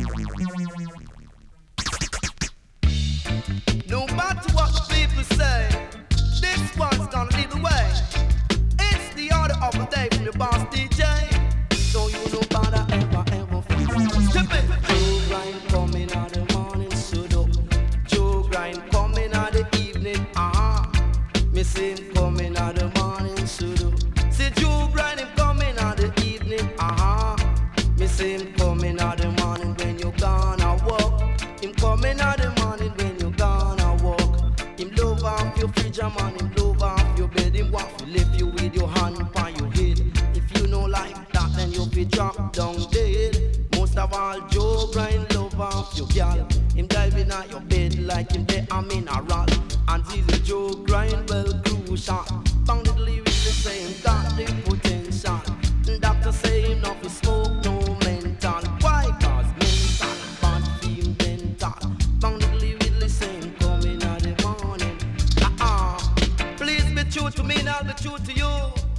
No matter what the people say, this one's gonna lead the way. It's the order of the day from your boss DJ. So you know better ever feel. Step it. Joe grind coming out the morning, sudo. Joe grind coming out the evening, Me see him coming out the morning, sudo. See Joe grind him coming out the evening, Me see him coming out the morning when you gonna walk. Him coming out the morning when you gonna walk. Him love off your fridge, man. Him love off your bed. Him want to lift you with your hand upon your head. If you know like that, then you be drop down dead. Most of all, Joe grind love off your gal. Him diving at your bed like him there a mineral. And see the Joe grind well crucial. Boundedly with the same got the potential. Doctor say him not be smoke no mental. Why? Cause mental bad feel dental. Boundedly with the same coming at the morning. Please be true to me and I'll be true to you.